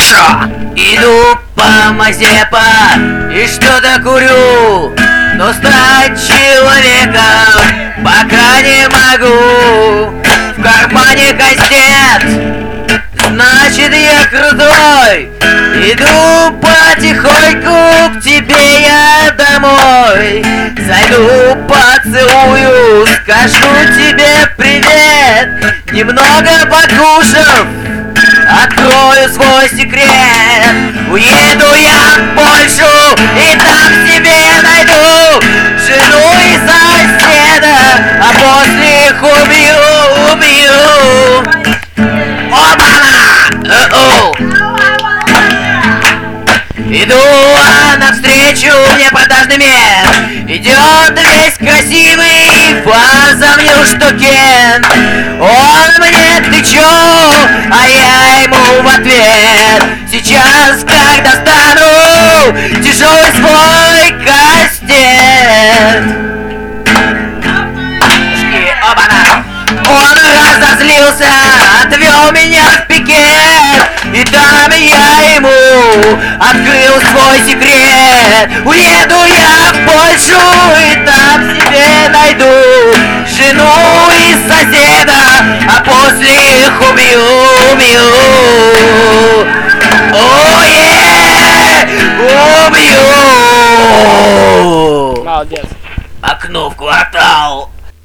Хорошо! Иду по Мазепа и что-то курю, но стать человеком пока не могу. В кармане кастет, значит я крутой. Иду потихоньку к тебе я домой. Зайду, поцелую, скажу тебе привет. Немного покушав, открою свой секрет. Уеду я в Польшу и там себе найду жену и соседа, а после их убью. Оба-на! Иду навстречу мне эпатажный мент. Идет весь красивый, возомнил, что Кен. Он мне ты чё, а я ему в ответ. Сейчас, как достану тяжелый свой кастет. Оба-на! Он разозлился, отвел меня в пикет. И там я ему открыл свой секрет. Уеду я в Польшу и там себе найду жену и соседа, а после их убью. Убью! Молодец. Окно в квартал.